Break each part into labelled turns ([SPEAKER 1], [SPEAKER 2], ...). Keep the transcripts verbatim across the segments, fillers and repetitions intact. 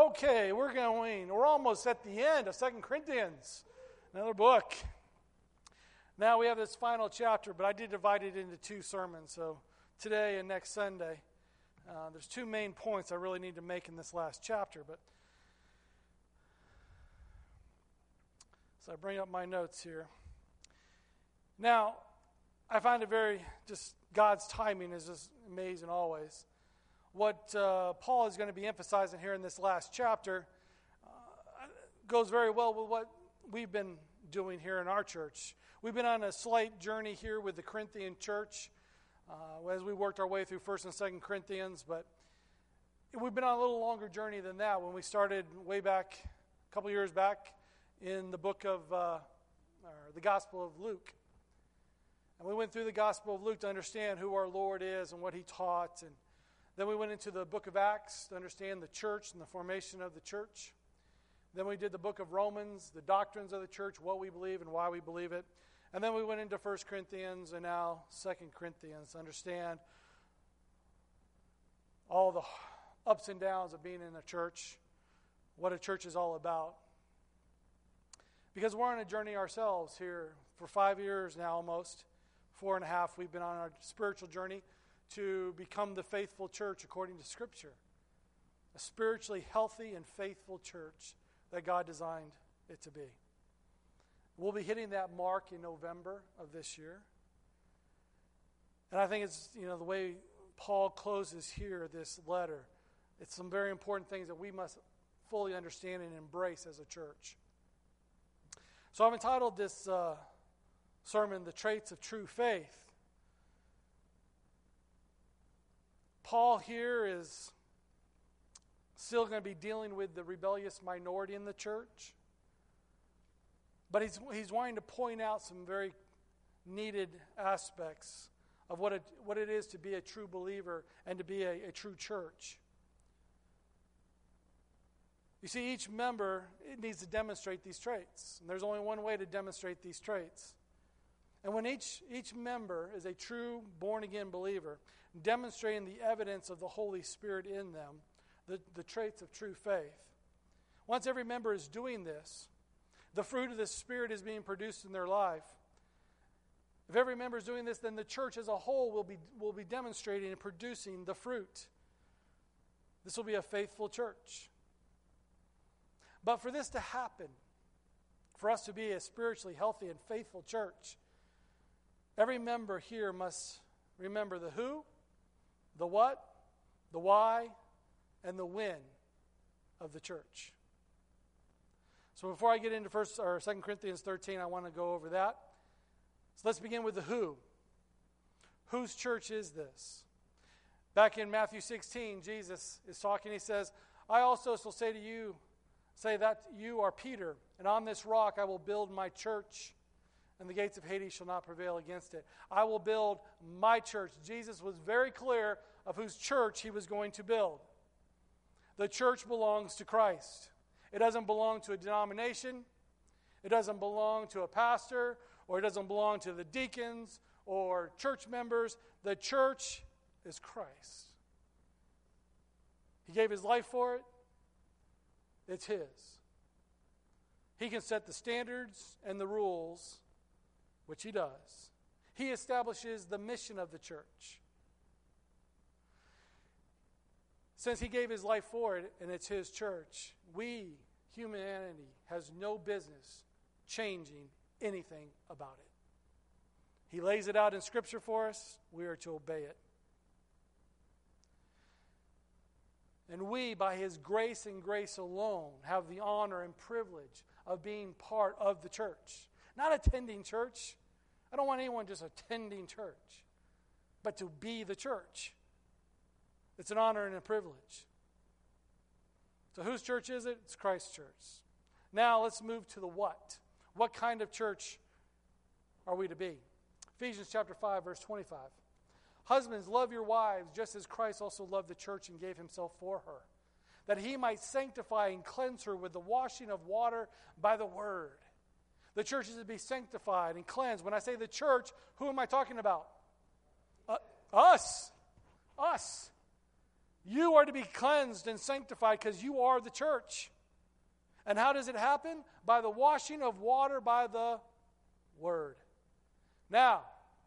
[SPEAKER 1] Okay, we're going, we're almost at the end of Second Corinthians, another book. Now we have this final chapter, but I did divide it into two sermons, so today and next Sunday. Uh, there's two main points I really need to make in this last chapter, but so I bring up my notes here. Now, I find it very, just God's timing is just amazing always. What uh, Paul is going to be emphasizing here in this last chapter uh, goes very well with what we've been doing here in our church. We've been on a slight journey here with the Corinthian church uh, as we worked our way through First and Second Corinthians, but we've been on a little longer journey than that when we started way back, a couple years back, in the book of, uh, or the Gospel of Luke. And we went through the Gospel of Luke to understand who our Lord is and what He taught, and then we went into the book of Acts to understand the church and the formation of the church. Then we did the book of Romans, the doctrines of the church, what we believe and why we believe it. And then we went into First Corinthians and now Second Corinthians to understand all the ups and downs of being in a church, what a church is all about. Because we're on a journey ourselves here for five years now almost, four and a half, we've been on our spiritual journey to become the faithful church according to Scripture. A spiritually healthy and faithful church that God designed it to be. We'll be hitting that mark in November of this year. And I think it's, you know, the way Paul closes here this letter, it's some very important things that we must fully understand and embrace as a church. So I've entitled this uh, sermon, The Traits of True Faith. Paul here is still going to be dealing with the rebellious minority in the church. But he's he's wanting to point out some very needed aspects of what it, what it is to be a true believer and to be a, a true church. You see, each member it needs to demonstrate these traits. And there's only one way to demonstrate these traits. And when each, each member is a true born-again believer, demonstrating the evidence of the Holy Spirit in them, the, the traits of true faith. Once every member is doing this, the fruit of the Spirit is being produced in their life. If every member is doing this, then the church as a whole will be, will be demonstrating and producing the fruit. This will be a faithful church. But for this to happen, for us to be a spiritually healthy and faithful church, every member here must remember the who, the what, the why, and the when of the church. So before I get into first or Second Corinthians thirteen, I want to go over that. So let's begin with the who. Whose church is this? Back in Matthew sixteen, Jesus is talking. He says, I also shall say to you, say that you are Peter, and on this rock I will build my church, and the gates of Hades shall not prevail against it. I will build my church. Jesus was very clear of whose church he was going to build. The church belongs to Christ. It doesn't belong to a denomination. It doesn't belong to a pastor, or it doesn't belong to the deacons or church members. The church is Christ. He gave his life for it. It's his. He can set the standards and the rules, which he does. He establishes the mission of the church. Since he gave his life for it, and it's his church, we, humanity, has no business changing anything about it. He lays it out in Scripture for us. We are to obey it. And we, by his grace and grace alone, have the honor and privilege of being part of the church. Not attending church. I don't want anyone just attending church, but to be the church. It's an honor and a privilege. So whose church is it? It's Christ's church. Now let's move to the what. What kind of church are we to be? Ephesians chapter five, verse twenty-five. Husbands, love your wives, just as Christ also loved the church and gave himself for her, that he might sanctify and cleanse her with the washing of water by the word. The church is to be sanctified and cleansed. When I say the church, who am I talking about? Uh, us. Us. You are to be cleansed and sanctified because you are the church. And how does it happen? By the washing of water by the Word. Now,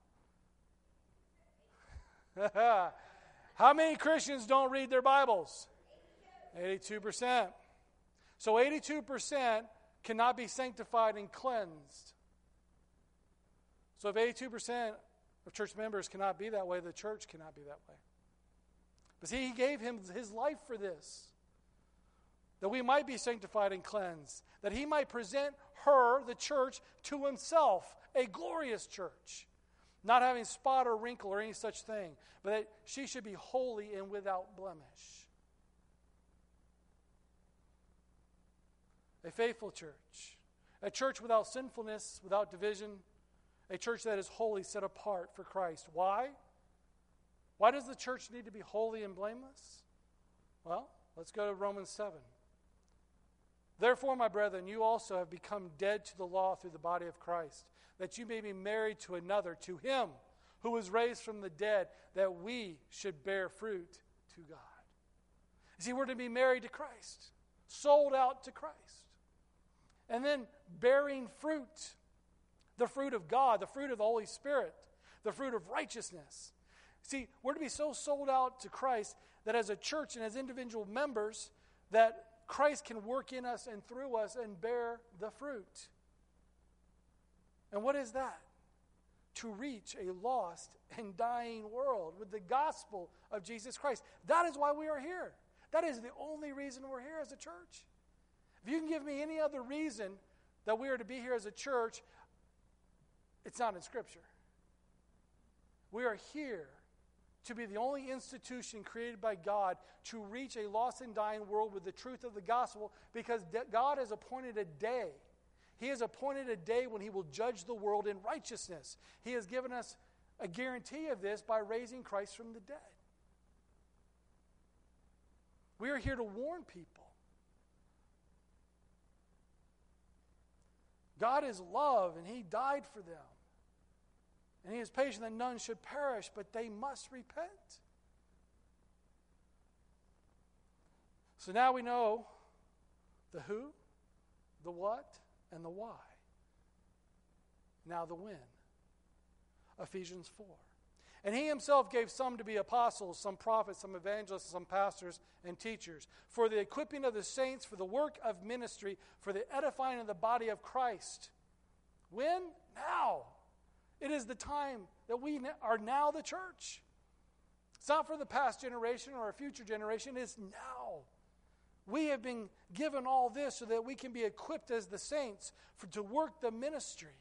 [SPEAKER 1] how many Christians don't read their Bibles? eighty-two percent. So eighty-two percent cannot be sanctified and cleansed. So if eighty-two percent of church members cannot be that way, the church cannot be that way. But see, He gave him His life for this. That we might be sanctified and cleansed. That He might present her, the church, to Himself, a glorious church. Not having spot or wrinkle or any such thing. But that she should be holy and without blemish. A faithful church. A church without sinfulness, without division. A church that is holy, set apart for Christ. Why? Why does the church need to be holy and blameless? Well, let's go to Romans seven. Therefore, my brethren, you also have become dead to the law through the body of Christ, that you may be married to another, to Him who was raised from the dead, that we should bear fruit to God. You see, we're to be married to Christ, sold out to Christ, and then bearing fruit, the fruit of God, the fruit of the Holy Spirit, the fruit of righteousness. See, we're to be so sold out to Christ that as a church and as individual members, that Christ can work in us and through us and bear the fruit. And what is that? To reach a lost and dying world with the gospel of Jesus Christ. That is why we are here. That is the only reason we're here as a church. If you can give me any other reason that we are to be here as a church, it's not in Scripture. We are here to be the only institution created by God to reach a lost and dying world with the truth of the gospel, because God has appointed a day. He has appointed a day when He will judge the world in righteousness. He has given us a guarantee of this by raising Christ from the dead. We are here to warn people. God is love, and He died for them. And He is patient that none should perish, but they must repent. So now we know the who, the what, and the why. Now the when. Ephesians four. And He Himself gave some to be apostles, some prophets, some evangelists, some pastors and teachers, for the equipping of the saints, for the work of ministry, for the edifying of the body of Christ. When? Now. It is the time that we are now the church. It's not for the past generation or a future generation. It's now. We have been given all this so that we can be equipped as the saints for, to work the ministry.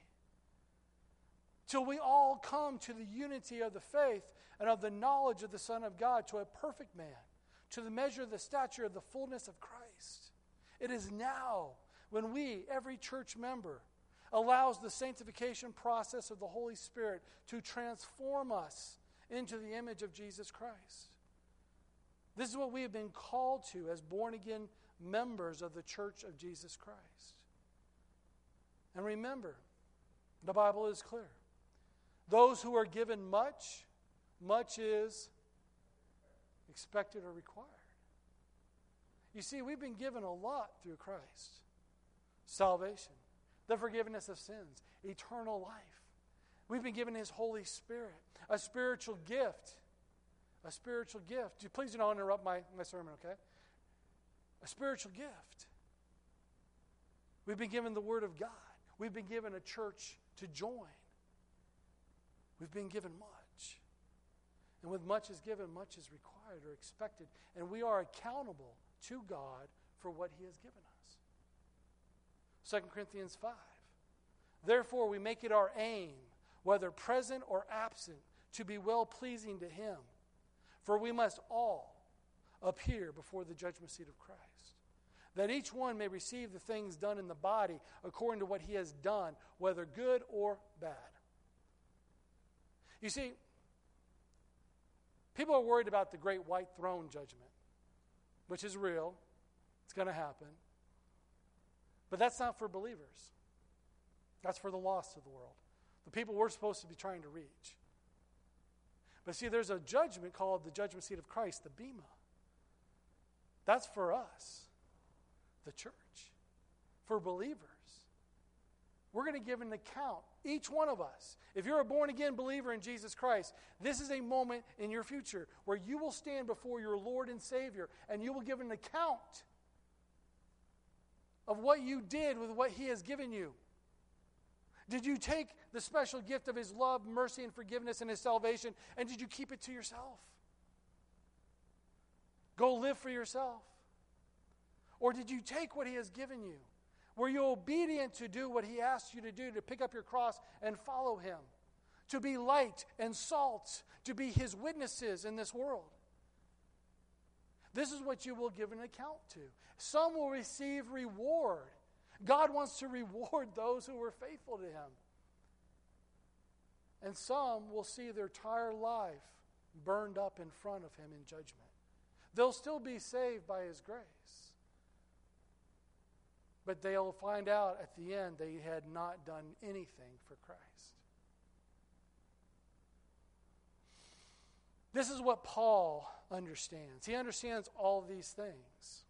[SPEAKER 1] Till we all come to the unity of the faith and of the knowledge of the Son of God, to a perfect man, to the measure of the stature of the fullness of Christ. It is now when we, every church member, allows the sanctification process of the Holy Spirit to transform us into the image of Jesus Christ. This is what we have been called to as born-again members of the church of Jesus Christ. And remember, the Bible is clear. Those who are given much, much is expected or required. You see, we've been given a lot through Christ. Salvation, the forgiveness of sins, eternal life. We've been given His Holy Spirit, a spiritual gift. A spiritual gift. Please do not interrupt my, my sermon, okay? A spiritual gift. We've been given the Word of God. We've been given a church to join. We've been given much. And with much is given, much is required or expected. And we are accountable to God for what He has given us. Second Corinthians five. Therefore, we make it our aim, whether present or absent, to be well-pleasing to Him. For we must all appear before the judgment seat of Christ, that each one may receive the things done in the body according to what he has done, whether good or bad. You see, people are worried about the great white throne judgment, which is real. It's going to happen. But that's not for believers. That's for the lost of the world, the people we're supposed to be trying to reach. But see, there's a judgment called the judgment seat of Christ, the Bema. That's for us, the church, for believers. We're going to give an account, each one of us. If you're a born-again believer in Jesus Christ, this is a moment in your future where you will stand before your Lord and Savior, and you will give an account of what you did with what He has given you. Did you take the special gift of His love, mercy, and forgiveness and His salvation, and did you keep it to yourself? Go live for yourself? Or did you take what He has given you? Were you obedient to do what He asked you to do, to pick up your cross and follow Him? To be light and salt, to be His witnesses in this world? This is what you will give an account to. Some will receive reward. God wants to reward those who were faithful to Him. And some will see their entire life burned up in front of Him in judgment. They'll still be saved by His grace. But they'll find out at the end they had not done anything for Christ. This is what Paul understands. He understands all these things.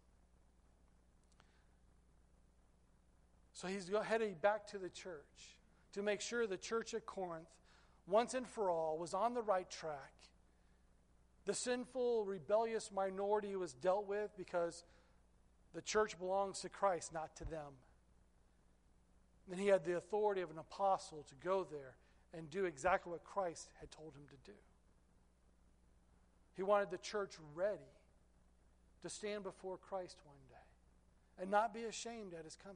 [SPEAKER 1] So he's heading back to the church to make sure the church at Corinth, once and for all, was on the right track. The sinful, rebellious minority was dealt with because the church belongs to Christ, not to them. And he had the authority of an apostle to go there and do exactly what Christ had told him to do. He wanted the church ready to stand before Christ one day and not be ashamed at His coming,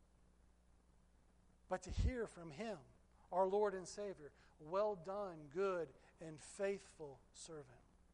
[SPEAKER 1] but to hear from Him, our Lord and Savior, "Well done, good and faithful servant."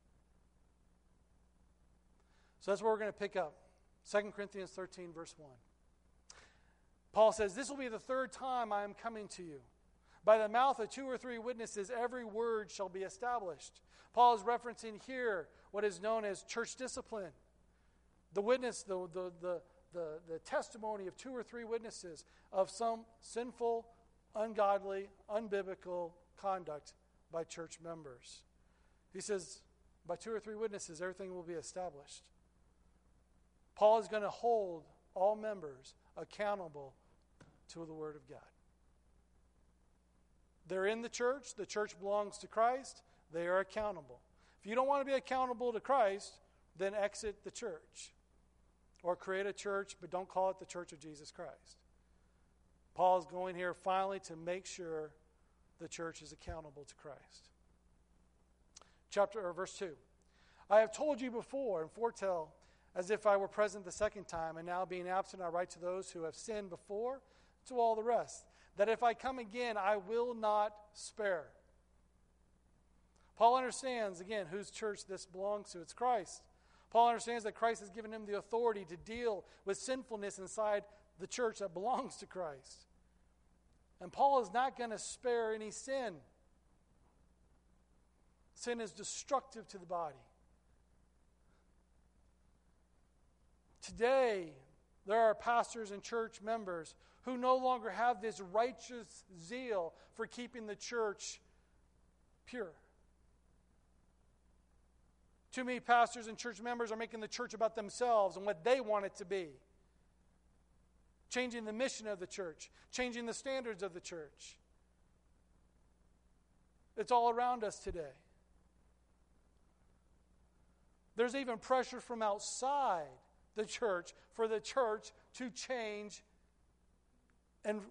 [SPEAKER 1] So that's where we're going to pick up. Second Corinthians thirteen, verse one. Paul says, "This will be the third time I am coming to you. By the mouth of two or three witnesses, every word shall be established." Paul is referencing here what is known as church discipline. The witness, the, the, the, the, the testimony of two or three witnesses of some sinful, ungodly, unbiblical conduct by church members. He says, by two or three witnesses, everything will be established. Paul is going to hold all members accountable to the Word of God. They're in the church. The church belongs to Christ. They are accountable. If you don't want to be accountable to Christ, then exit the church. Or create a church, but don't call it the Church of Jesus Christ. Paul is going here finally to make sure the church is accountable to Christ. Chapter or verse two. "I have told you before and foretell as if I were present the second time, and now being absent I write to those who have sinned before, to all the rest, that if I come again I will not spare." Paul understands, again, whose church this belongs to. It's Christ. Paul understands that Christ has given him the authority to deal with sinfulness inside the church that belongs to Christ. And Paul is not going to spare any sin. Sin is destructive to the body. Today, there are pastors and church members who no longer have this righteous zeal for keeping the church pure. Too many pastors and church members are making the church about themselves and what they want it to be. Changing the mission of the church, changing the standards of the church. It's all around us today. There's even pressure from outside the church for the church to change and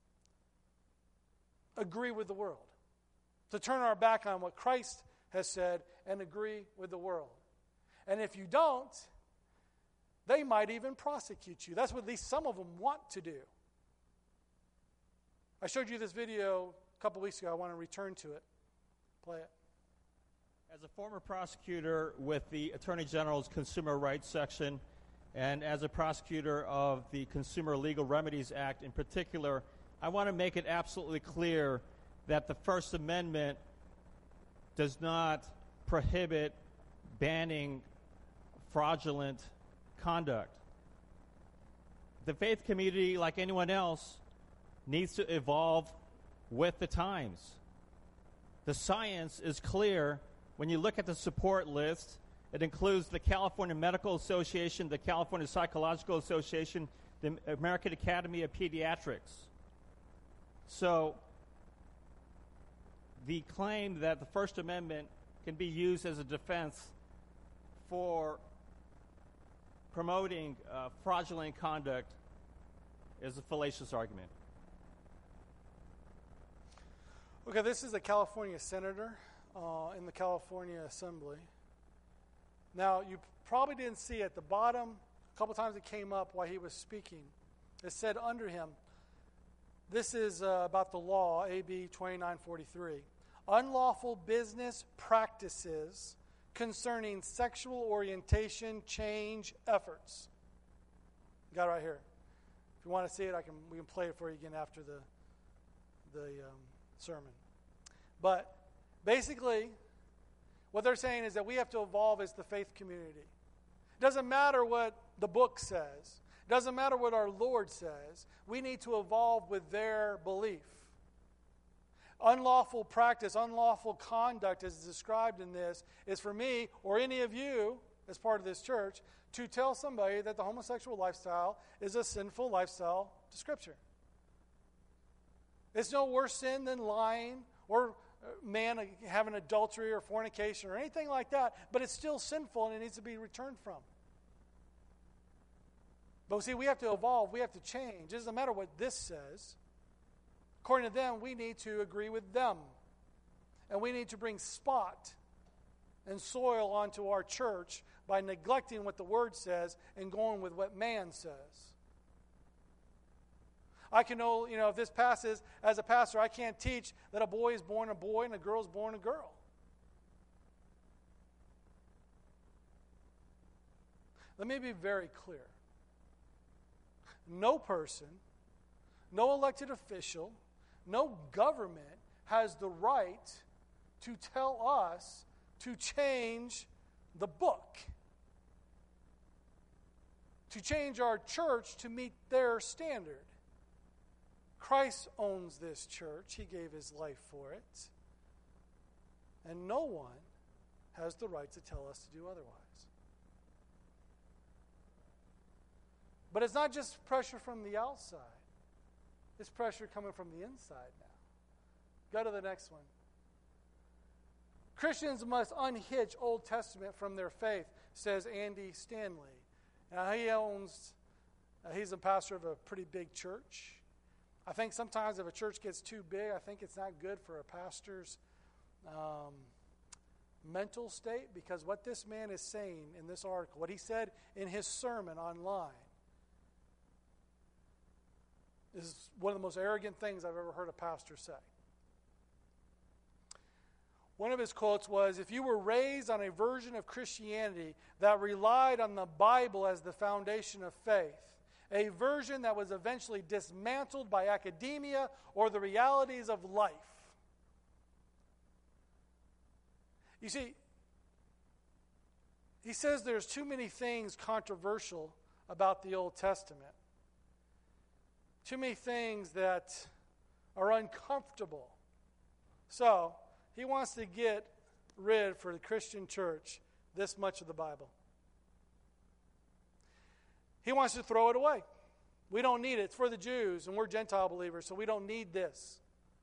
[SPEAKER 1] agree with the world. To turn our back on what Christ has said and agree with the world. And if you don't, they might even prosecute you. That's what at least some of them want to do. I showed you this video a couple weeks ago. I want to return to it. Play it.
[SPEAKER 2] As a former prosecutor with the Attorney General's Consumer Rights Section, and as a prosecutor of the Consumer Legal Remedies Act in particular, I want to make it absolutely clear that the First Amendment does not prohibit banning fraudulent conduct. The faith community, like anyone else, needs to evolve with the times. The science is clear when you look at the support list It includes the California Medical Association, the California Psychological Association, the American Academy of Pediatrics. So the claim that the First Amendment can be used as a defense for promoting uh, fraudulent conduct is a fallacious argument.
[SPEAKER 1] Okay, this is a California senator uh, in the California Assembly. Now, you probably didn't see at the bottom, a couple times it came up while he was speaking. It said under him, this is uh, about the law, A B twenty-nine forty-three. Unlawful business practices concerning sexual orientation change efforts. Got it right here. If you want to see it, I can. We can play it for you again after the the um, sermon. But basically, what they're saying is that we have to evolve as the faith community. It doesn't matter what the book says. It doesn't matter what our Lord says. We need to evolve with their belief. Unlawful practice, unlawful conduct as described in this is for me or any of you as part of this church to tell somebody that the homosexual lifestyle is a sinful lifestyle to Scripture. It's no worse sin than lying or man having adultery or fornication or anything like that, but it's still sinful and it needs to be returned from. But see, we have to evolve. We have to change. It doesn't matter what this says. According to them, we need to agree with them. And we need to bring spot and soil onto our church by neglecting what the Word says and going with what man says. I can know, you know, if this passes, as a pastor, I can't teach that a boy is born a boy and a girl is born a girl. Let me be very clear. No person, no elected official, no government has the right to tell us to change the book, to change our church to meet their standard. Christ owns this church. He gave his life for it. And no one has the right to tell us to do otherwise. But it's not just pressure from the outside. It's pressure coming from the inside now. Go to the next one. Christians must unhitch Old Testament from their faith, says Andy Stanley. Now, he owns, uh, he's a pastor of a pretty big church. I think sometimes if a church gets too big, I think it's not good for a pastor's um, mental state, because what this man is saying in this article, what he said in his sermon online, is one of the most arrogant things I've ever heard a pastor say. One of his quotes was, if you were raised on a version of Christianity that relied on the Bible as the foundation of faith, a version that was eventually dismantled by academia or the realities of life. You see, he says there's too many things controversial about the Old Testament. Too many things that are uncomfortable. So, he wants to get rid for the Christian church this much of the Bible. He wants to throw it away. We don't need it. It's for the Jews, and we're Gentile believers, so we don't need this.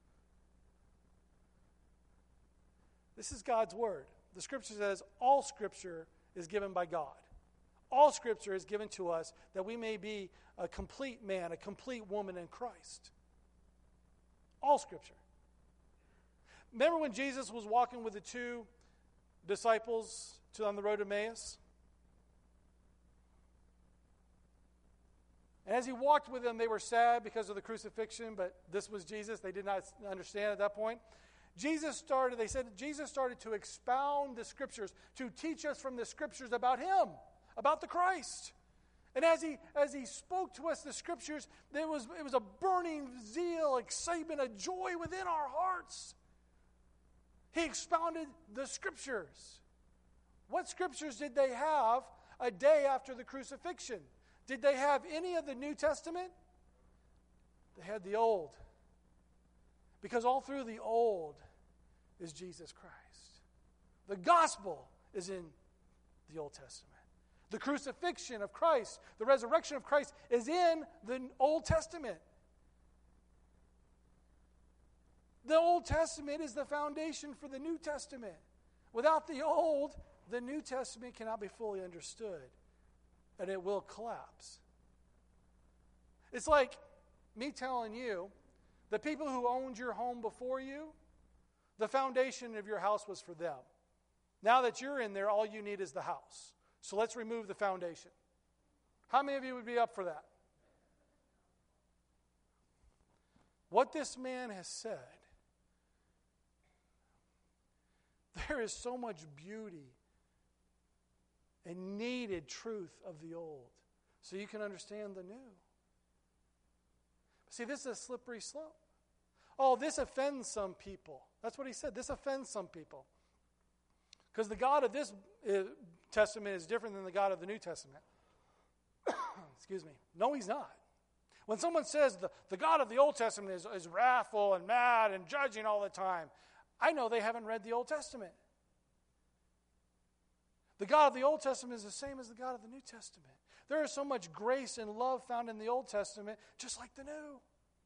[SPEAKER 1] This is God's word. The Scripture says all Scripture is given by God. All Scripture is given to us that we may be a complete man, a complete woman in Christ. All Scripture. Remember when Jesus was walking with the two disciples to, on the road to Emmaus? And as he walked with them, they were sad because of the crucifixion, but this was Jesus. They did not understand at that point. Jesus started, they said, Jesus started to expound the Scriptures, to teach us from the Scriptures about Him, about the Christ. And as he as he spoke to us the Scriptures, there was it was a burning zeal, excitement, a joy within our hearts. He expounded the Scriptures. What Scriptures did they have a day after the crucifixion? Did they have any of the New Testament? They had the Old. Because all through the Old is Jesus Christ. The gospel is in the Old Testament. The crucifixion of Christ, the resurrection of Christ is in the Old Testament. The Old Testament is the foundation for the New Testament. Without the Old, the New Testament cannot be fully understood, and it will collapse. It's like me telling you, the people who owned your home before you, the foundation of your house was for them. Now that you're in there, all you need is the house. So let's remove the foundation. How many of you would be up for that? What this man has said, there is so much beauty and needed truth of the old so you can understand the new. See, this is a slippery slope. Oh, this offends some people. That's what he said. This offends some people. Because the God of this uh, Testament is different than the God of the New Testament. Excuse me. No, he's not. When someone says the, the God of the Old Testament is, is wrathful and mad and judging all the time, I know they haven't read the Old Testament. The God of the Old Testament is the same as the God of the New Testament. There is so much grace and love found in the Old Testament, just like the New.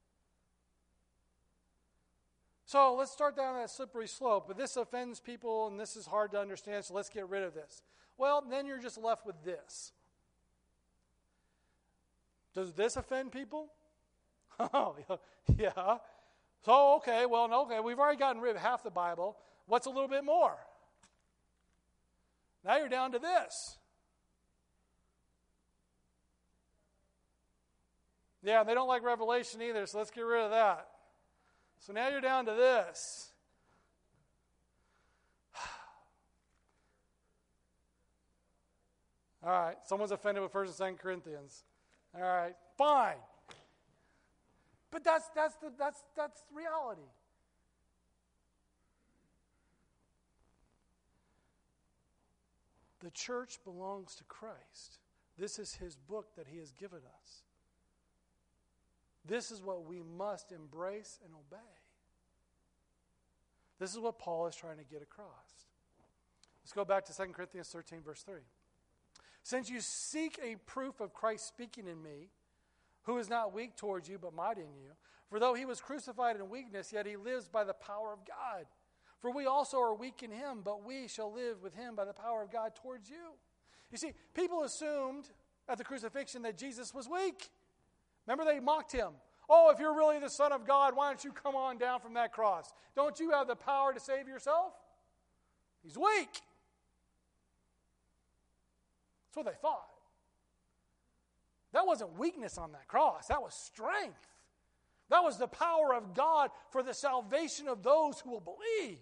[SPEAKER 1] So let's start down that slippery slope. But this offends people, and this is hard to understand, so let's get rid of this. Well, then you're just left with this. Does this offend people? Oh, yeah. So, okay, well, no, okay, we've already gotten rid of half the Bible. What's a little bit more? Now you're down to this. Yeah, they don't like Revelation either, so let's get rid of that. So now you're down to this. All right, someone's offended with First and Second Corinthians. All right, fine. But that's that's the that's that's reality. The church belongs to Christ. This is his book that he has given us. This is what we must embrace and obey. This is what Paul is trying to get across. Let's go back to Second Corinthians thirteen, verse three. Since you seek a proof of Christ speaking in me, who is not weak towards you, but mighty in you, for though he was crucified in weakness, yet he lives by the power of God. For we also are weak in him, but we shall live with him by the power of God towards you. You see, people assumed at the crucifixion that Jesus was weak. Remember, they mocked him. Oh, if you're really the Son of God, why don't you come on down from that cross? Don't you have the power to save yourself? He's weak. That's what they thought. That wasn't weakness on that cross. That was strength. That was the power of God for the salvation of those who will believe.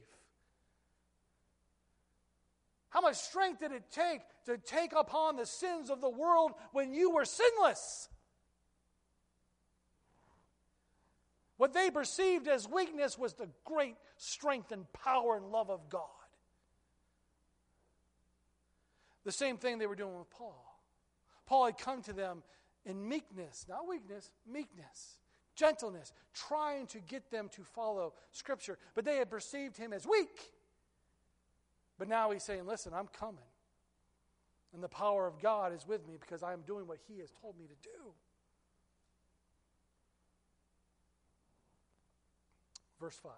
[SPEAKER 1] How much strength did it take to take upon the sins of the world when you were sinless? What they perceived as weakness was the great strength and power and love of God. The same thing they were doing with Paul. Paul had come to them in meekness, not weakness, meekness, gentleness, trying to get them to follow Scripture. But they had perceived him as weak. But now he's saying, listen, I'm coming. And the power of God is with me because I am doing what he has told me to do. Verse five.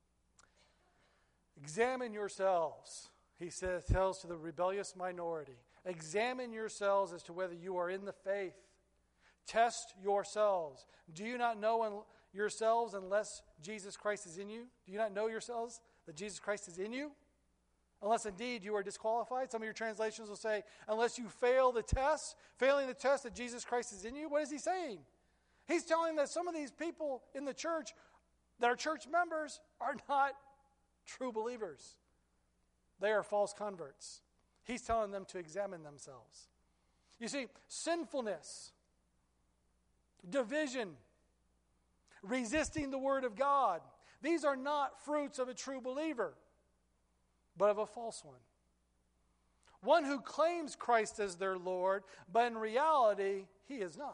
[SPEAKER 1] Examine yourselves, he says, tells to the rebellious minority. Examine yourselves as to whether you are in the faith. Test yourselves. Do you not know un- yourselves unless Jesus Christ is in you? Do you not know yourselves that Jesus Christ is in you? Unless indeed you are disqualified. Some of your translations will say, unless you fail the test, failing the test that Jesus Christ is in you. What is he saying? He's telling that some of these people in the church that are church members are not true believers. They are false converts. He's telling them to examine themselves. You see, sinfulness, division, resisting the word of God, these are not fruits of a true believer, but of a false one. One who claims Christ as their Lord, but in reality, he is not.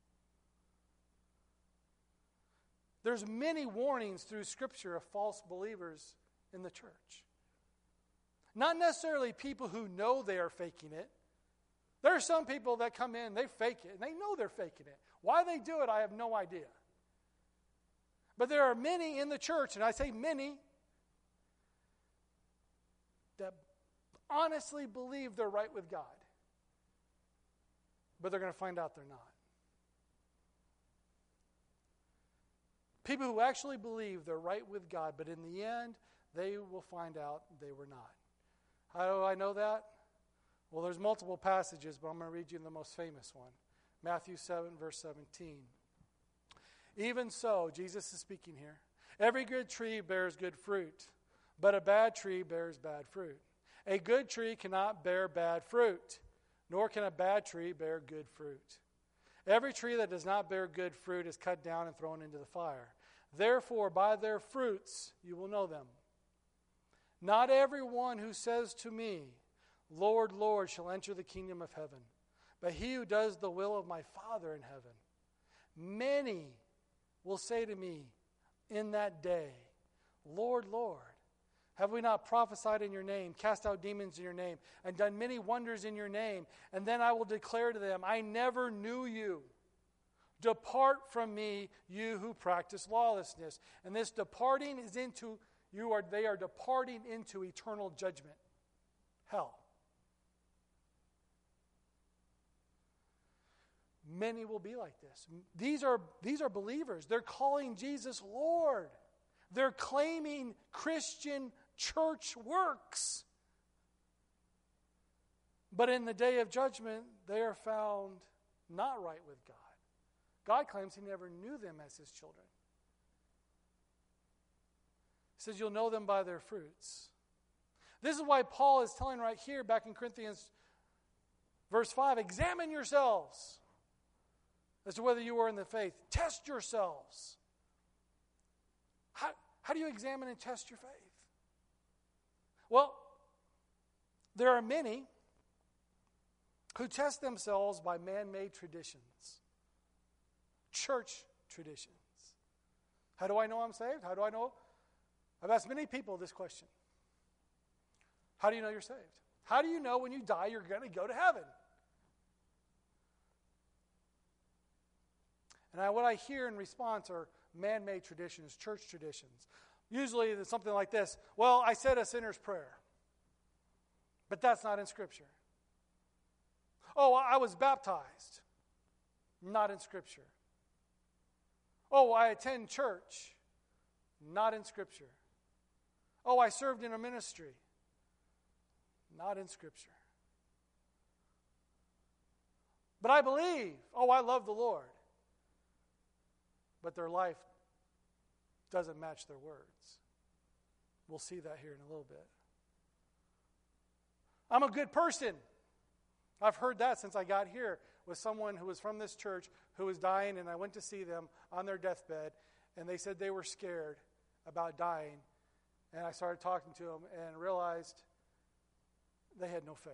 [SPEAKER 1] There's many warnings through Scripture of false believers in the church. Not necessarily people who know they are faking it. There are some people that come in, they fake it, and they know they're faking it. Why they do it, I have no idea. But there are many in the church, and I say many, that honestly believe they're right with God. But they're going to find out they're not. People who actually believe they're right with God, but in the end, they will find out they were not. How do I know that? Well, there's multiple passages, but I'm going to read you the most famous one. Matthew seven, verse seventeen. Even so, Jesus is speaking here, every good tree bears good fruit, but a bad tree bears bad fruit. A good tree cannot bear bad fruit, nor can a bad tree bear good fruit. Every tree that does not bear good fruit is cut down and thrown into the fire. Therefore, by their fruits you will know them. Not everyone who says to me, Lord, Lord, shall enter the kingdom of heaven, but he who does the will of my Father in heaven. Many will say to me in that day, Lord, Lord, have we not prophesied in your name, cast out demons in your name, and done many wonders in your name? And then I will declare to them, I never knew you. Depart from me, you who practice lawlessness. And this departing is into, you are, they are departing into eternal judgment, hell. Many will be like this. These are, these are believers. They're calling Jesus Lord. They're claiming Christian church works. But in the day of judgment, they are found not right with God. God claims he never knew them as his children. He says, you'll know them by their fruits. This is why Paul is telling right here, back in Corinthians, verse five, examine yourselves as to whether you are in the faith. Test yourselves. How, how do you examine and test your faith? Well, there are many who test themselves by man-made traditions, church traditions. How do I know I'm saved? How do I know? I've asked many people this question. How do you know you're saved? How do you know when you die you're going to go to heaven? And I, what I hear in response are man-made traditions, church traditions. Usually it's something like this. Well, I said a sinner's prayer, but that's not in Scripture. Oh, I was baptized. Not in Scripture. Oh, I attend church. Not in Scripture. Oh, I served in a ministry. Not in Scripture. But I believe. Oh, I love the Lord. But their life doesn't match their words. We'll see that here in a little bit. I'm a good person. I've heard that since I got here with someone who was from this church who was dying, and I went to see them on their deathbed, and they said they were scared about dying. And I started talking to them and realized they had no faith.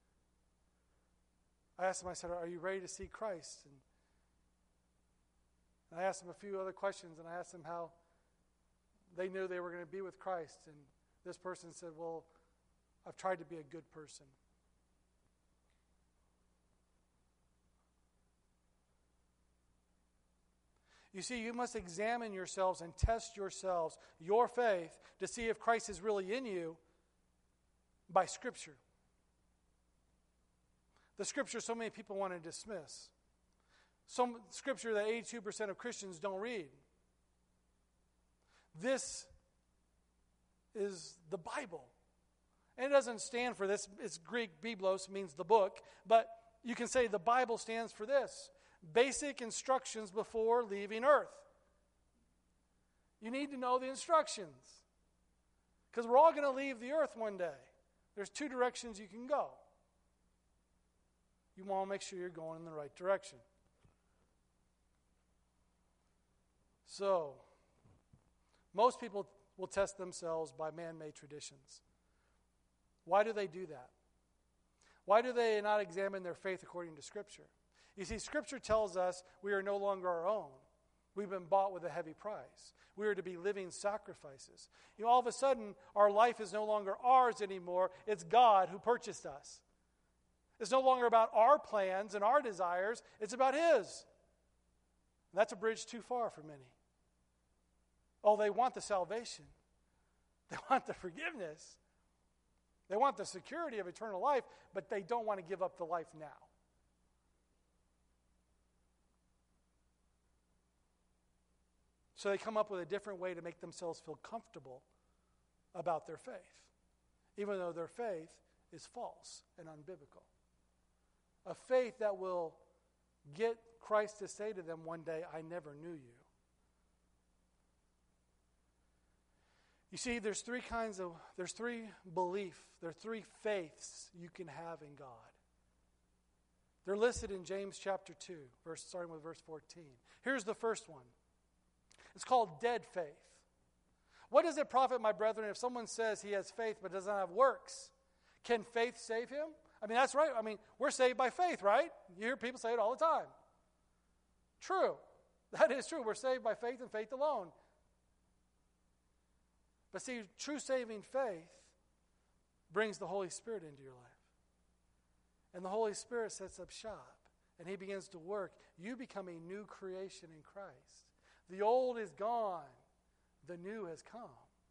[SPEAKER 1] I asked them, I said, are you ready to see Christ? And And I asked them a few other questions, and I asked them how they knew they were going to be with Christ. And this person said, well, I've tried to be a good person. You see, you must examine yourselves and test yourselves, your faith, to see if Christ is really in you by Scripture. The Scripture so many people want to dismiss. Some Scripture that eighty-two percent of Christians don't read. This is the Bible. And it doesn't stand for this. It's Greek, biblos, means the book. But you can say the Bible stands for this. Basic instructions before leaving earth. You need to know the instructions. Because we're all going to leave the earth one day. There's two directions you can go. You want to make sure you're going in the right direction. So, most people will test themselves by man-made traditions. Why do they do that? Why do they not examine their faith according to Scripture? You see, Scripture tells us we are no longer our own. We've been bought with a heavy price. We are to be living sacrifices. You know, all of a sudden, our life is no longer ours anymore. It's God who purchased us. It's no longer about our plans and our desires. It's about His. And that's a bridge too far for many. Oh, they want the salvation. They want the forgiveness. They want the security of eternal life, but they don't want to give up the life now. So they come up with a different way to make themselves feel comfortable about their faith, even though their faith is false and unbiblical. A faith that will get Christ to say to them one day, I never knew you. You see, there's three kinds of, there's three belief, there are three faiths you can have in God. They're listed in James chapter two, verse, starting with verse fourteen. Here's the first one. It's called dead faith. What does it profit, my brethren, if someone says he has faith but does not have works? Can faith save him? I mean, that's right. I mean, we're saved by faith, right? You hear people say it all the time. True. That is true. We're saved by faith and faith alone. But see, true saving faith brings the Holy Spirit into your life. And the Holy Spirit sets up shop, and He begins to work. You become a new creation in Christ. The old is gone. The new has come.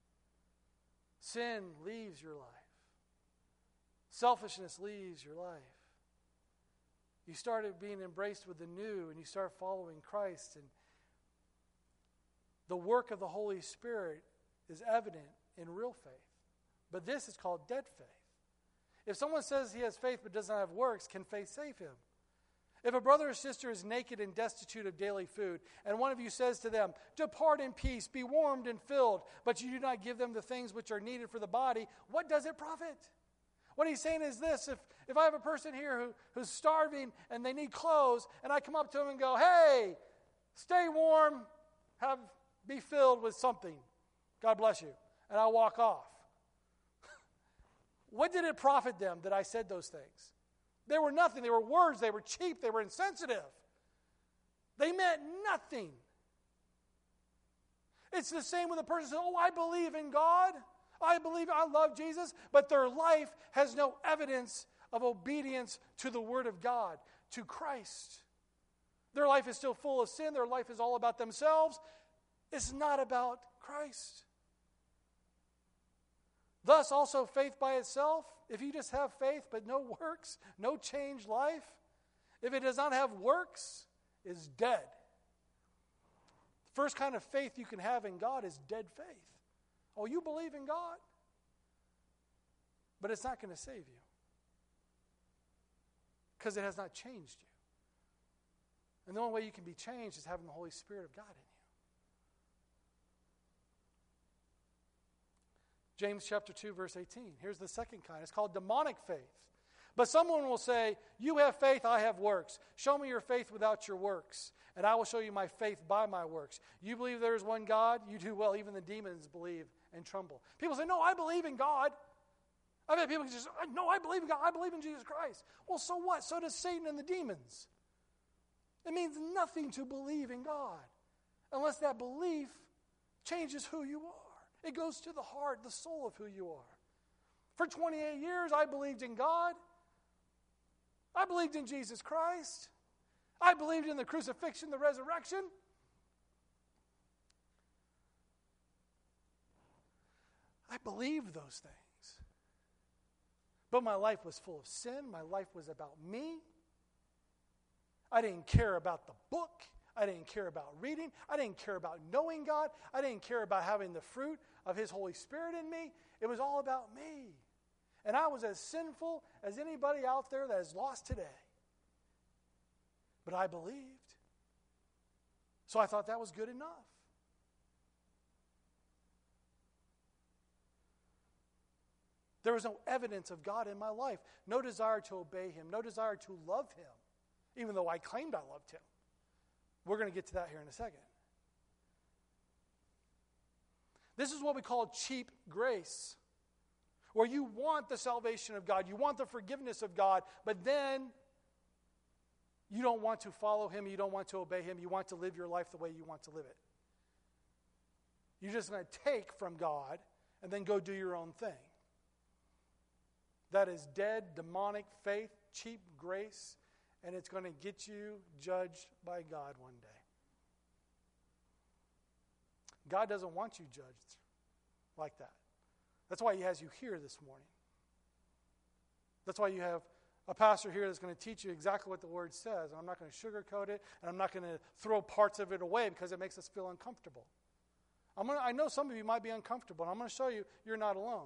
[SPEAKER 1] Sin leaves your life. Selfishness leaves your life. You started being embraced with the new, and you start following Christ. And the work of the Holy Spirit is evident in real faith. But this is called dead faith. If someone says he has faith but does not have works, can faith save him? If a brother or sister is naked and destitute of daily food, and one of you says to them, depart in peace, be warmed and filled, but you do not give them the things which are needed for the body, what does it profit? What he's saying is this: if, if I have a person here who, who's starving and they need clothes, and I come up to them and go, hey, stay warm, have be filled with something, God bless you, and I walk off. What did it profit them that I said those things? They were nothing. They were words. They were cheap. They were insensitive. They meant nothing. It's the same with a person who says, oh, I believe in God. I believe, I love Jesus. But their life has no evidence of obedience to the Word of God, to Christ. Their life is still full of sin. Their life is all about themselves. It's not about Christ. Thus, also faith by itself, if you just have faith but no works, no changed life, if it does not have works, is dead. The first kind of faith you can have in God is dead faith. Oh, you believe in God, but it's not going to save you because it has not changed you. And the only way you can be changed is having the Holy Spirit of God in you. James chapter two, verse eighteen. Here's the second kind. It's called demonic faith. But someone will say, you have faith, I have works. Show me your faith without your works, and I will show you my faith by my works. You believe there is one God? You do well. Even the demons believe and tremble. People say, no, I believe in God. I've had people just, no, I believe in God. I believe in Jesus Christ. Well, so what? So does Satan and the demons. It means nothing to believe in God unless that belief changes who you are. It goes to the heart, the soul of who you are. For twenty-eight years, I believed in God. I believed in Jesus Christ. I believed in the crucifixion, the resurrection. I believed those things. But my life was full of sin. My life was about me. I didn't care about the book. I didn't care about reading. I didn't care about knowing God. I didn't care about having the fruit of His Holy Spirit in me. It was all about me. And I was as sinful as anybody out there that is lost today. But I believed. So I thought that was good enough. There was no evidence of God in my life. No desire to obey Him. No desire to love Him, even though I claimed I loved Him. We're going to get to that here in a second. This is what we call cheap grace, where you want the salvation of God, you want the forgiveness of God, but then You don't want to follow him. You don't want to obey him. You want to live your life the way you want to live it. You're just going to take from God and then go do your own thing. That is dead, demonic faith, cheap grace, and it's going to get you judged by God one day. God doesn't want you judged like that. That's why he has you here this morning. That's why you have a pastor here that's going to teach you exactly what the Word says. And I'm not going to sugarcoat it, and I'm not going to throw parts of it away because it makes us feel uncomfortable. I'm gonna, I know some of you might be uncomfortable, and I'm going to show you you're not alone.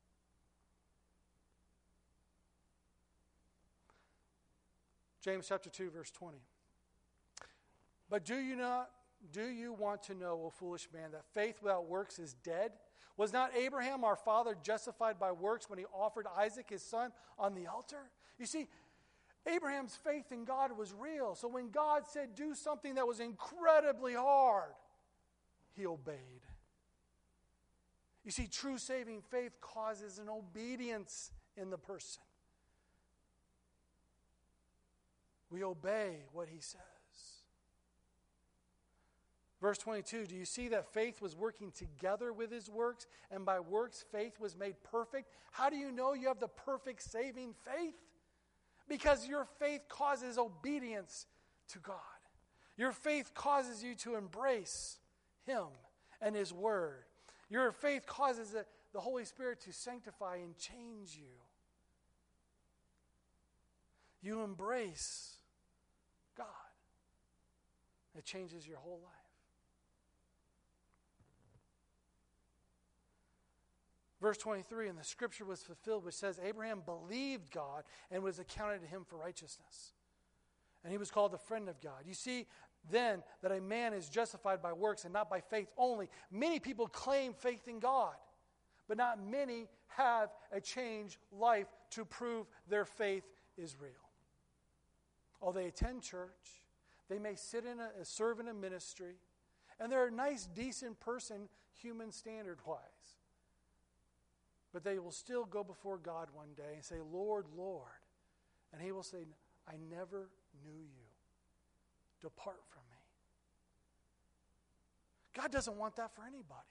[SPEAKER 1] James chapter two, verse twenty. But do you not, do you want to know, O foolish man, that faith without works is dead? Was not Abraham our father justified by works when he offered Isaac his son on the altar? You see, Abraham's faith in God was real. So when God said do something that was incredibly hard, he obeyed. You see, true saving faith causes an obedience in the person. We obey what he says. Verse twenty-two, do you see that faith was working together with his works, and by works faith was made perfect? How do you know you have the perfect saving faith? Because your faith causes obedience to God. Your faith causes you to embrace him and his word. Your faith causes the, the Holy Spirit to sanctify and change you. You embrace God. It changes your whole life. Verse twenty-three, and the scripture was fulfilled, which says, Abraham believed God and was accounted to him for righteousness. And he was called the friend of God. You see then that a man is justified by works and not by faith only. Many people claim faith in God, but not many have a changed life to prove their faith is real. Oh, they attend church. They may sit in a, serve in a ministry. And they're a nice, decent person, human standard-wise. But they will still go before God one day and say, Lord, Lord. And he will say, I never knew you. Depart from me. God doesn't want that for anybody.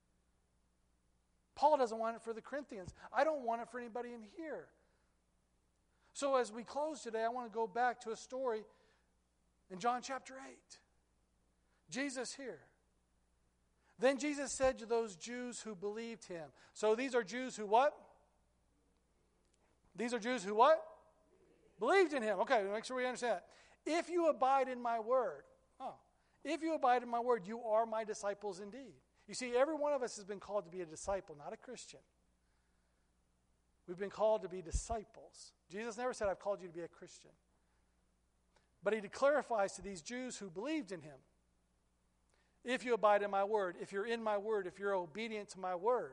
[SPEAKER 1] Paul doesn't want it for the Corinthians. I don't want it for anybody in here. So as we close today, I want to go back to a story in John chapter eight. Jesus here. Then Jesus said to those Jews who believed him. So these are Jews who what? These are Jews who what? Believed in him. Okay, make sure we understand that. If you abide in my word. Oh, if you abide in my word, you are my disciples indeed. You see, every one of us has been called to be a disciple, not a Christian. We've been called to be disciples. Jesus never said, I've called you to be a Christian. But he clarifies to these Jews who believed in him. If you abide in my word, if you're in my word, if you're obedient to my word.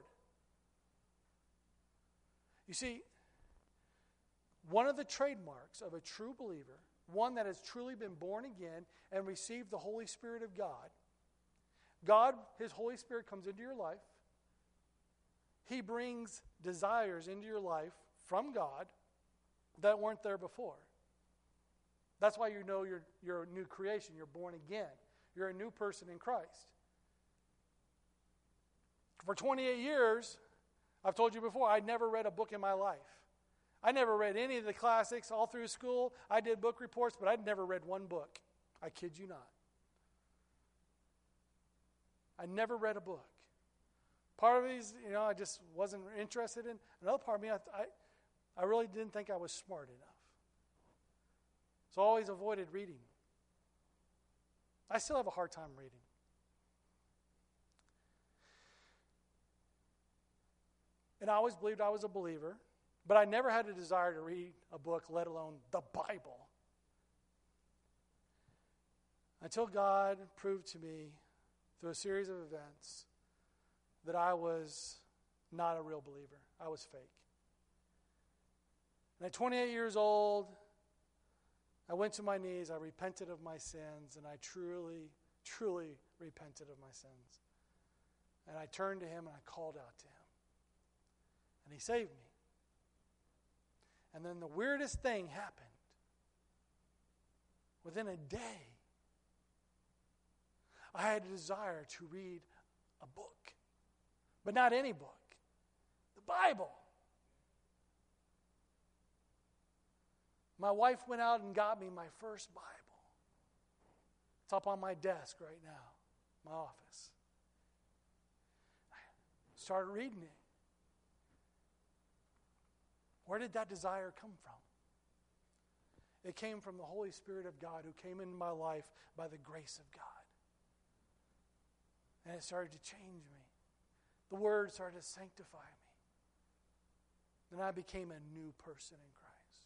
[SPEAKER 1] You see, one of the trademarks of a true believer, one that has truly been born again and received the Holy Spirit of God, God, his Holy Spirit comes into your life. He brings desires into your life from God that weren't there before. That's why you know you're, you're a new creation. You're born again. You're a new person in Christ. For twenty-eight years, I've told you before, I'd never read a book in my life. I never read any of the classics all through school. I did book reports, but I'd never read one book. I kid you not. I never read a book. Part of it is, you know, I just wasn't interested in. Another part of me, I, I, I really didn't think I was smart enough. So I always avoided reading. I still have a hard time reading. And I always believed I was a believer, but I never had a desire to read a book, let alone the Bible. Until God proved to me through a series of events that I was not a real believer. I was fake. And at twenty-eight years old, I went to my knees, I repented of my sins, and I truly, truly repented of my sins. And I turned to him and I called out to him. And he saved me. And then the weirdest thing happened. within a day, I had a desire to read a book. But not any book. The Bible. My wife went out and got me my first Bible. It's up on my desk right now, my office. I started reading it. Where did that desire come from? It came from the Holy Spirit of God who came into my life by the grace of God. And it started to change me. The Word started to sanctify me. Then I became a new person in Christ.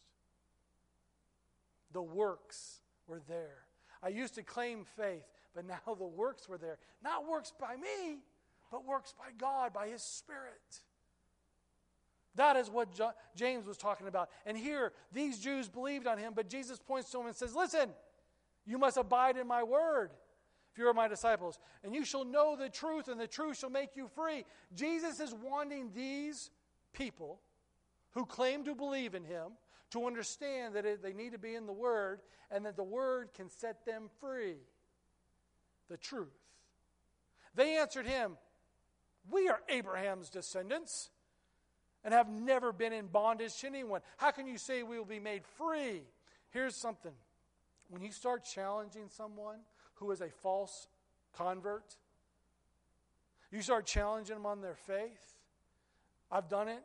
[SPEAKER 1] The works were there. I used to claim faith, but now the works were there. Not works by me, but works by God, by His Spirit. That is what Jo- James was talking about. And here, these Jews believed on Him, but Jesus points to them and says, listen, you must abide in my word if you are my disciples. And you shall know the truth, and the truth shall make you free. Jesus is wanting these people who claim to believe in Him to understand that it, they need to be in the Word, and that the Word can set them free. The truth. They answered Him, we are Abraham's descendants and have never been in bondage to anyone. How can you say we will be made free? Here's something. When you start challenging someone who is a false convert, you start challenging them on their faith. I've done it.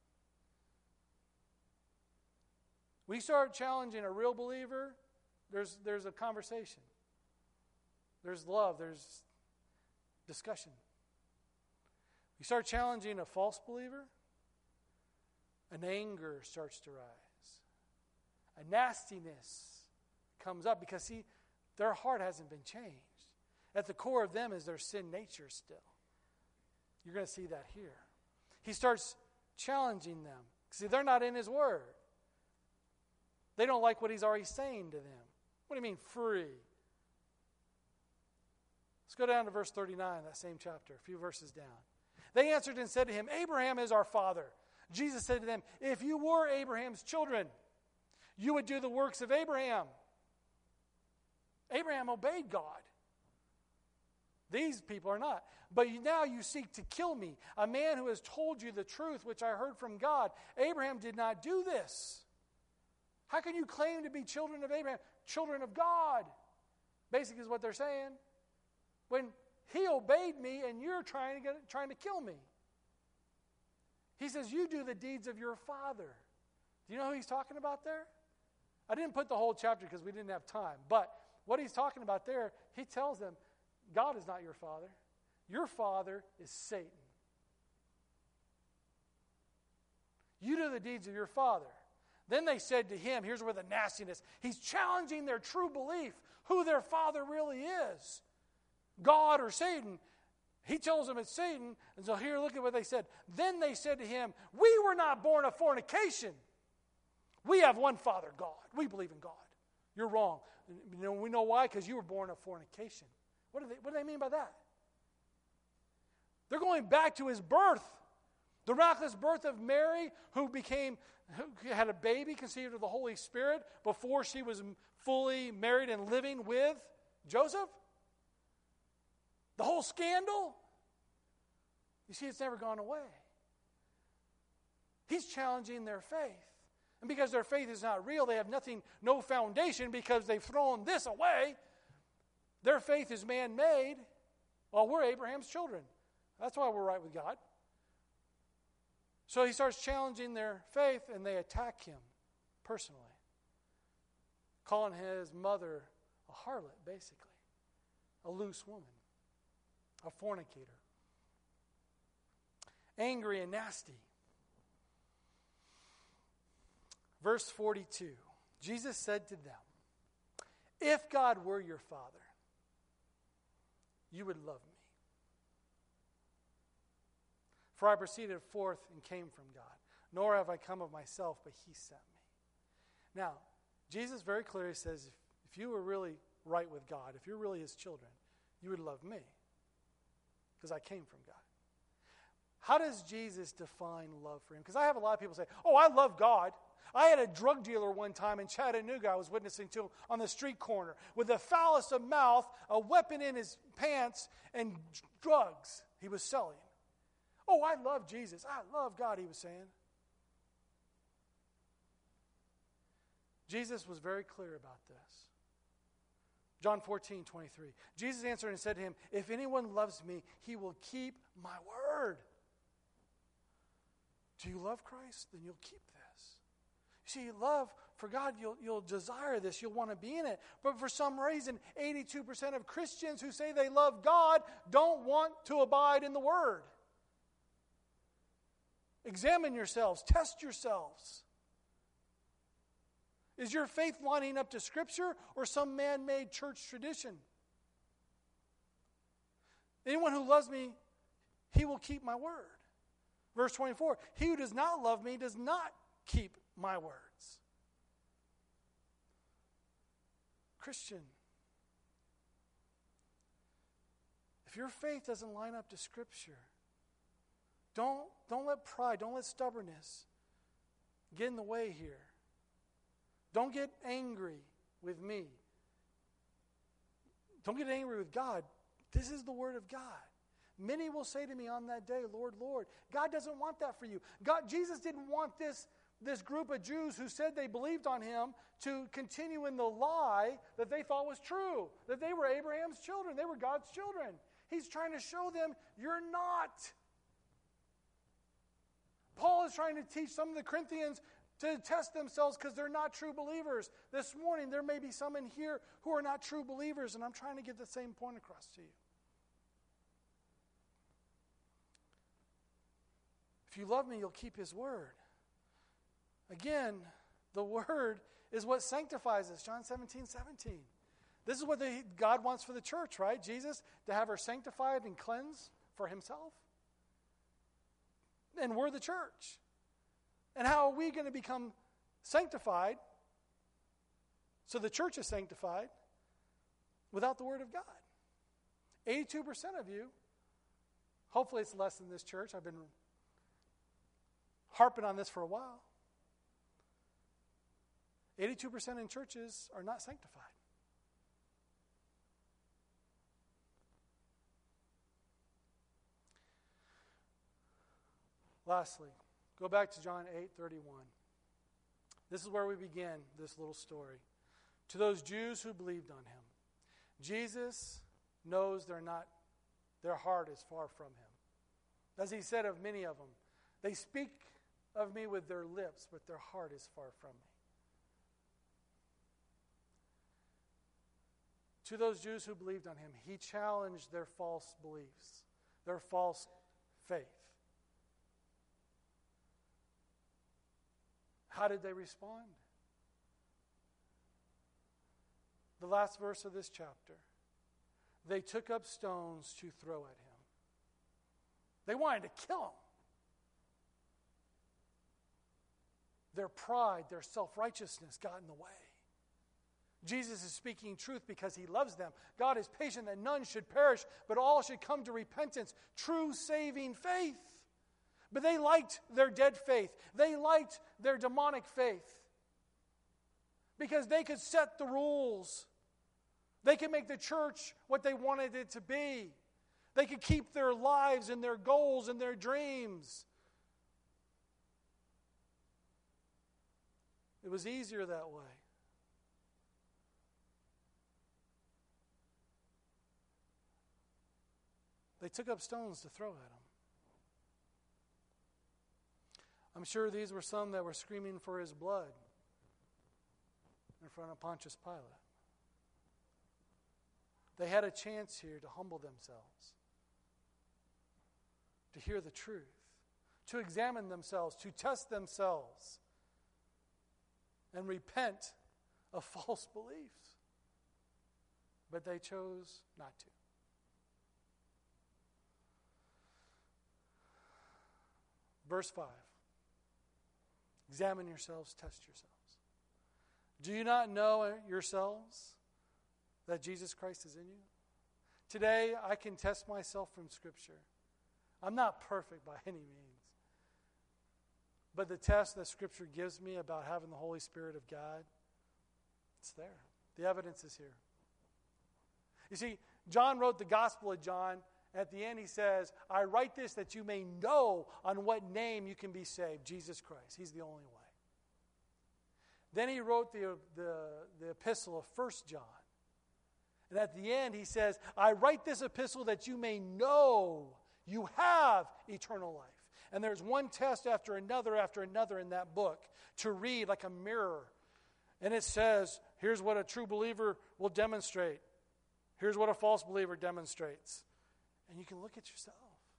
[SPEAKER 1] We start challenging a real believer, there's, there's a conversation. There's love. There's discussion. You start challenging a false believer, an anger starts to rise. A nastiness comes up because, see, their heart hasn't been changed. At the core of them is their sin nature still. You're going to see that here. He starts challenging them. See, they're not in His Word. They don't like what He's already saying to them. What do you mean, free? Let's go down to verse thirty-nine, that same chapter, a few verses down. They answered and said to Him, Abraham is our father. Jesus said to them, if you were Abraham's children, you would do the works of Abraham. Abraham obeyed God. These people are not. But now you seek to kill me, a man who has told you the truth, which I heard from God. Abraham did not do this. How can you claim to be children of Abraham? Children of God. Basically is what they're saying. When he obeyed me and you're trying to get, trying to kill me. He says, you do the deeds of your father. Do you know who he's talking about there? I didn't put the whole chapter because we didn't have time. But what he's talking about there, he tells them, God is not your father. Your father is Satan. You do the deeds of your father. Then they said to him, here's where the nastiness, he's challenging their true belief, who their father really is. God or Satan. He tells them it's Satan. And so here, look at what they said. Then they said to him, we were not born of fornication. We have one Father, God. We believe in God. You're wrong. You know, we know why, because you were born of fornication. What do they, what do they mean by that? They're going back to his birth. The miraculous birth of Mary, who became, who had a baby conceived of the Holy Spirit before she was fully married and living with Joseph. The whole scandal. You see, it's never gone away. He's challenging their faith. And because their faith is not real, they have nothing, no foundation because they've thrown this away. Their faith is man-made. Well, we're Abraham's children. That's why we're right with God. So he starts challenging their faith, and they attack him personally, calling his mother a harlot, basically, a loose woman, a fornicator, angry and nasty. Verse forty-two, Jesus said to them, if God were your Father, you would love me. For I proceeded forth and came from God, nor have I come of myself, but he sent me. Now, Jesus very clearly says, if, if you were really right with God, if you're really his children, you would love me, because I came from God. How does Jesus define love for him? Because I have a lot of people say, oh, I love God. I had a drug dealer one time in Chattanooga I was witnessing to on the street corner with the foulest of mouth, a weapon in his pants, and drugs he was selling. Oh, I love Jesus. I love God, he was saying. Jesus was very clear about this. John fourteen, twenty-three. Jesus answered and said to him, if anyone loves me, he will keep my word. Do you love Christ? Then you'll keep this. You see, love for God, you'll, you'll desire this. You'll want to be in it. But for some reason, eighty-two percent of Christians who say they love God don't want to abide in the word. Examine yourselves. Test yourselves. Is your faith lining up to Scripture or some man-made church tradition? Anyone who loves me, he will keep my word. Verse twenty-four, he who does not love me does not keep my words. Christian, if your faith doesn't line up to Scripture, don't, don't let pride, don't let stubbornness get in the way here. Don't get angry with me. Don't get angry with God. This is the Word of God. Many will say to me on that day, Lord, Lord. God doesn't want that for you. God, Jesus didn't want this, this group of Jews who said they believed on him to continue in the lie that they thought was true, that they were Abraham's children. They were God's children. He's trying to show them, you're not. Paul is trying to teach some of the Corinthians to test themselves because they're not true believers. This morning, there may be some in here who are not true believers, and I'm trying to get the same point across to you. If you love me, you'll keep his word. Again, the word is what sanctifies us. John seventeen, seventeen. This is what the, God wants for the church, right? Jesus, to have her sanctified and cleansed for himself. And we're the church. And how are we going to become sanctified, so the church is sanctified, without the Word of God? eighty-two percent of you, hopefully it's less than this church. I've been harping on this for a while. eighty-two percent in churches are not sanctified. Lastly, go back to John eight thirty-one. This is where we begin this little story. To those Jews who believed on him, Jesus knows they're not, their heart is far from him. As he said of many of them, they speak of me with their lips, but their heart is far from me. To those Jews who believed on him, he challenged their false beliefs, their false faith. How did they respond? The last verse of this chapter. They took up stones to throw at him. They wanted to kill him. Their pride, their self-righteousness got in the way. Jesus is speaking truth because he loves them. God is patient that none should perish, but all should come to repentance. True saving faith. But they liked their dead faith. They liked their demonic faith. Because they could set the rules. They could make the church what they wanted it to be. They could keep their lives and their goals and their dreams. It was easier that way. They took up stones to throw at him. I'm sure these were some that were screaming for his blood in front of Pontius Pilate. They had a chance here to humble themselves, to hear the truth, to examine themselves, to test themselves, and repent of false beliefs. But they chose not to. Verse five. Examine yourselves, test yourselves. Do you not know yourselves that Jesus Christ is in you? Today, I can test myself from Scripture. I'm not perfect by any means. But the test that Scripture gives me about having the Holy Spirit of God, it's there. The evidence is here. You see, John wrote the Gospel of John. At the end he says, I write this that you may know on what name you can be saved, Jesus Christ. He's the only way. Then he wrote the, the, the epistle of First John. And at the end he says, I write this epistle that you may know you have eternal life. And there's one test after another after another in that book to read like a mirror. And it says, here's what a true believer will demonstrate. Here's what a false believer demonstrates. And you can look at yourself.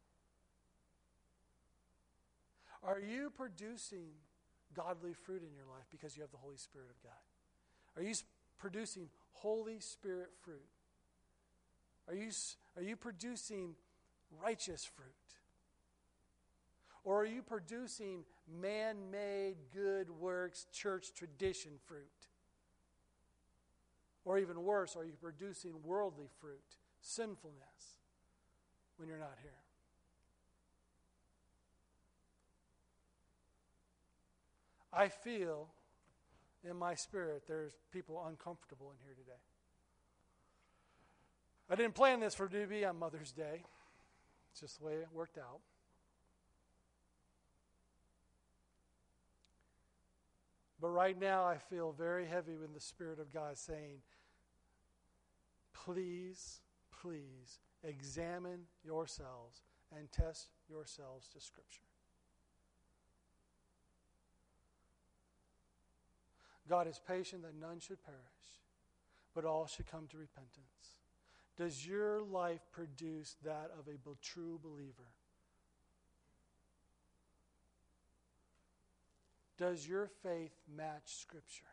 [SPEAKER 1] Are you producing godly fruit in your life because you have the Holy Spirit of God? Are you producing Holy Spirit fruit? Are you, are you producing righteous fruit? Or are you producing man-made, good works, church tradition fruit? Or even worse, are you producing worldly fruit, sinfulness, when you're not here? I feel in my spirit there's people uncomfortable in here today. I didn't plan this for to be on Mother's Day. It's just the way it worked out. But right now I feel very heavy with the Spirit of God saying, please, please examine yourselves and test yourselves to Scripture. God is patient that none should perish, but all should come to repentance. Does your life produce that of a true believer? Does your faith match Scripture?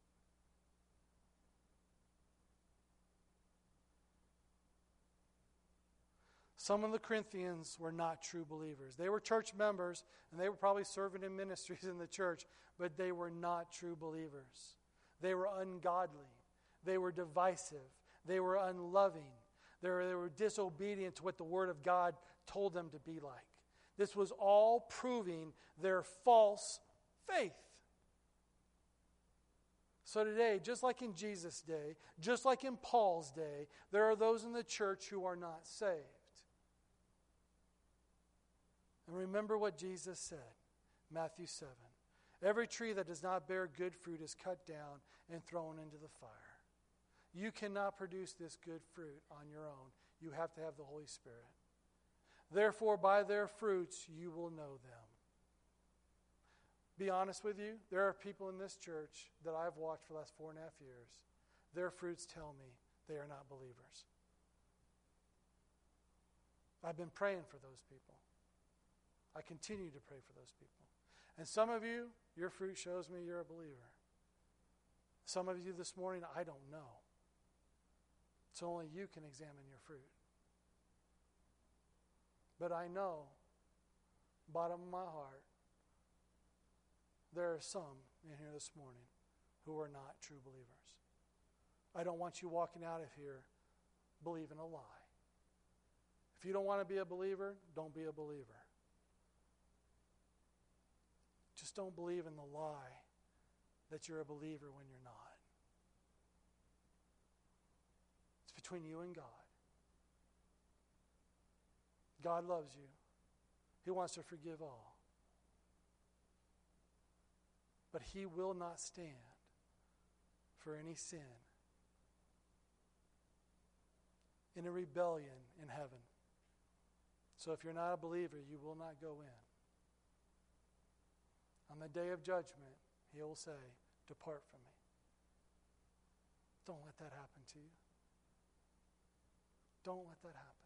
[SPEAKER 1] Some of the Corinthians were not true believers. They were church members, and they were probably serving in ministries in the church, but they were not true believers. They were ungodly. They were divisive. They were unloving. They were, they were disobedient to what the Word of God told them to be like. This was all proving their false faith. So today, just like in Jesus' day, just like in Paul's day, there are those in the church who are not saved. And remember what Jesus said, Matthew seven. Every tree that does not bear good fruit is cut down and thrown into the fire. You cannot produce this good fruit on your own. You have to have the Holy Spirit. Therefore, by their fruits you will know them. Be honest with you, there are people in this church that I've watched for the last four and a half years. Their fruits tell me they are not believers. I've been praying for those people. I continue to pray for those people. And some of you, your fruit shows me you're a believer. Some of you this morning, I don't know. So only you can examine your fruit. But I know, bottom of my heart, there are some in here this morning who are not true believers. I don't want you walking out of here believing a lie. If you don't want to be a believer, don't be a believer. Just don't believe in the lie that you're a believer when you're not. It's between you and God. God loves you. He wants to forgive all. But He will not stand for any sin in a rebellion in heaven. So if you're not a believer, you will not go in. On the day of judgment, He will say, depart from me. Don't let that happen to you. Don't let that happen.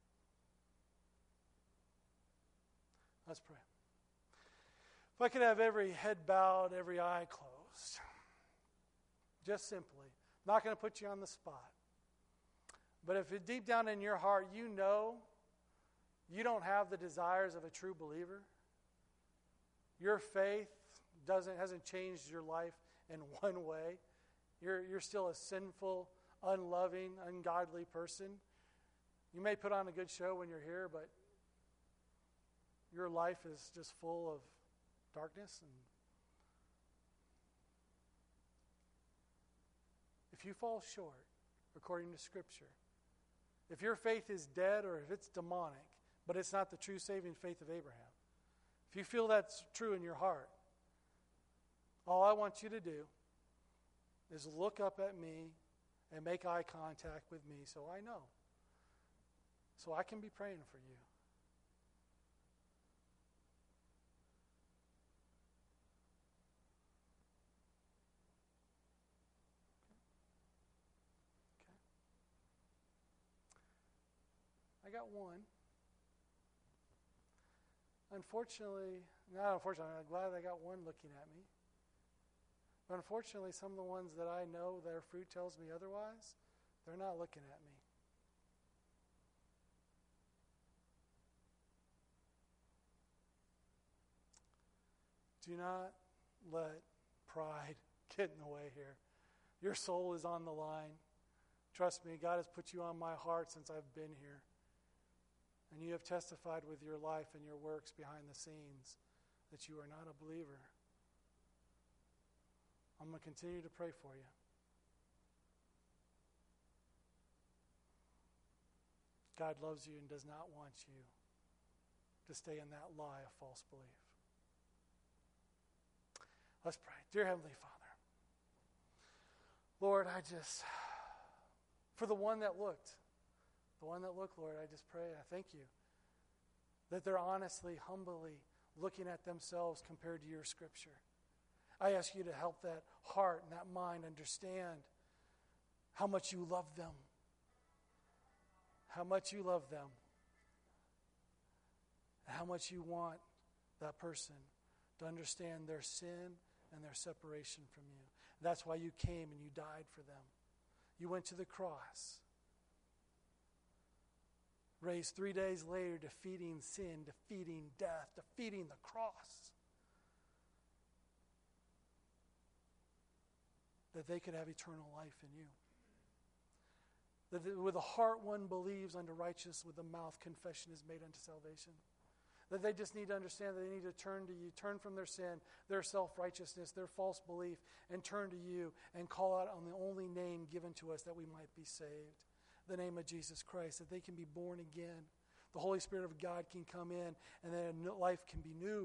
[SPEAKER 1] Let's pray. If I could have every head bowed, every eye closed. Just simply. Not going to put you on the spot. But if it, deep down in your heart you know you don't have the desires of a true believer, your faith doesn't hasn't changed your life in one way. You're, you're still a sinful, unloving, ungodly person. You may put on a good show when you're here, but your life is just full of darkness. And if you fall short, according to Scripture, if your faith is dead or if it's demonic, but it's not the true saving faith of Abraham, if you feel that's true in your heart, all I want you to do is look up at me and make eye contact with me so I know, so I can be praying for you. I got one. Unfortunately, not unfortunately, I'm glad I got one looking at me. But unfortunately, some of the ones that I know their fruit tells me otherwise, they're not looking at me. Do not let pride get in the way here. Your soul is on the line. Trust me, God has put you on my heart since I've been here. And you have testified with your life and your works behind the scenes that you are not a believer. I'm going to continue to pray for you. God loves you and does not want you to stay in that lie of false belief. Let's pray. Dear Heavenly Father, Lord, I just, for the one that looked, The one that look, Lord, I just pray, I thank you that they're honestly, humbly looking at themselves compared to your Scripture. I ask you to help that heart and that mind understand how much you love them, how much you love them, and how much you want that person to understand their sin and their separation from you. That's why you came and you died for them. You went to the cross, raised three days later, defeating sin, defeating death, defeating the cross, that they could have eternal life in you. That with the heart one believes unto righteousness, with the mouth confession is made unto salvation. That they just need to understand that they need to turn to you, turn from their sin, their self-righteousness, their false belief, and turn to you and call out on the only name given to us that we might be saved. The name of Jesus Christ, that they can be born again. The Holy Spirit of God can come in, and then life can be new.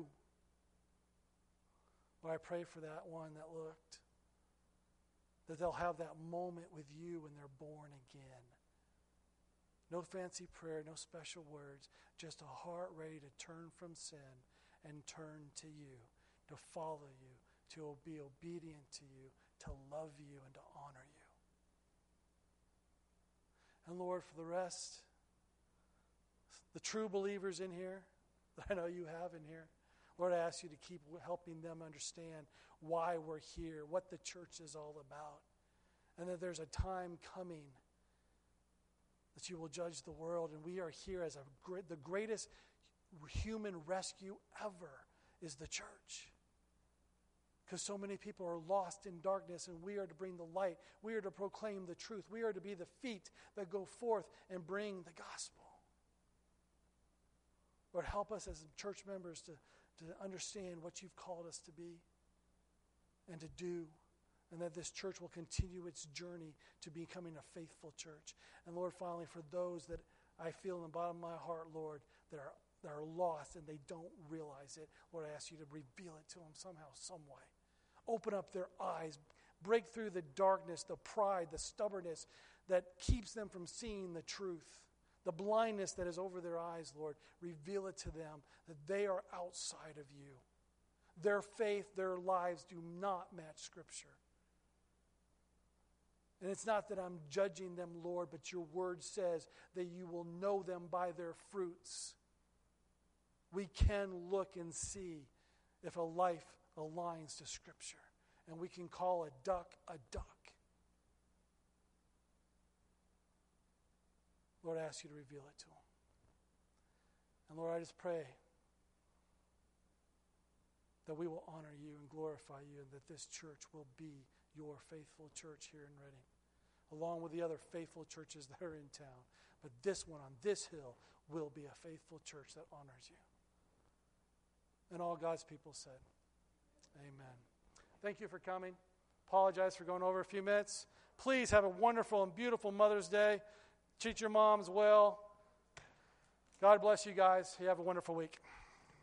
[SPEAKER 1] But I pray for that one that looked, that they'll have that moment with you when they're born again. No fancy prayer, no special words, just a heart ready to turn from sin and turn to you, to follow you, to be obedient to you, to love you, and to honor you. And Lord, for the rest, the true believers in here, that I know you have in here, Lord, I ask you to keep helping them understand why we're here, what the church is all about, and that there's a time coming that you will judge the world, and we are here as a great, the greatest human rescue ever is the church. Because so many people are lost in darkness, and we are to bring the light. We are to proclaim the truth. We are to be the feet that go forth and bring the gospel. Lord, help us as church members to, to understand what you've called us to be and to do, and that this church will continue its journey to becoming a faithful church. And Lord, finally, for those that I feel in the bottom of my heart, Lord, that are, that are lost and they don't realize it, Lord, I ask you to reveal it to them somehow, some way. Open up their eyes, break through the darkness, the pride, the stubbornness that keeps them from seeing the truth, the blindness that is over their eyes, Lord. Reveal it to them that they are outside of you. Their faith, their lives do not match Scripture. And it's not that I'm judging them, Lord, but your word says that you will know them by their fruits. We can look and see if a life aligns to Scripture. And we can call a duck a duck. Lord, I ask you to reveal it to them. And Lord, I just pray that we will honor you and glorify you, and that this church will be your faithful church here in Redding, along with the other faithful churches that are in town. But this one on this hill will be a faithful church that honors you. And all God's people said, Amen. Thank you for coming. Apologize for going over a few minutes. Please have a wonderful and beautiful Mother's Day. Treat your moms well. God bless you guys. You have a wonderful week.